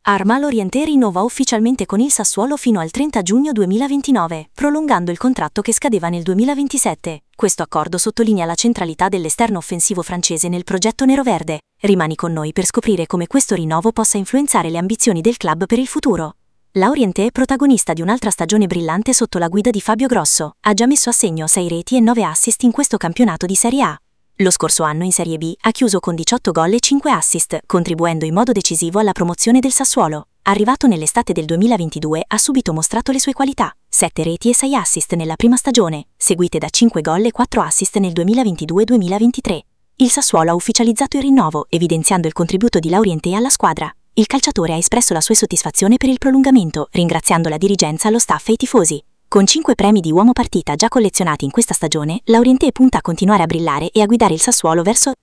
Armand Laurienté rinnova ufficialmente con il Sassuolo fino al 30 giugno 2029, prolungando il contratto che scadeva nel 2027. Questo accordo sottolinea la centralità dell'esterno offensivo francese nel progetto neroverde. Rimani con noi per scoprire come questo rinnovo possa influenzare le ambizioni del club per il futuro. Laurienté è protagonista di un'altra stagione brillante sotto la guida di Fabio Grosso. Ha già messo a segno 6 reti e 9 assist in questo campionato di Serie A. Lo scorso anno in Serie B ha chiuso con 18 gol e 5 assist, contribuendo in modo decisivo alla promozione del Sassuolo. Arrivato nell'estate del 2022 ha subito mostrato le sue qualità, 7 reti e 6 assist nella prima stagione, seguite da 5 gol e 4 assist nel 2022-2023. Il Sassuolo ha ufficializzato il rinnovo, evidenziando il contributo di Laurienté alla squadra. Il calciatore ha espresso la sua soddisfazione per il prolungamento, ringraziando la dirigenza, lo staff e i tifosi. Con 5 premi di uomo partita già collezionati in questa stagione, Laurienté punta a continuare a brillare e a guidare il Sassuolo verso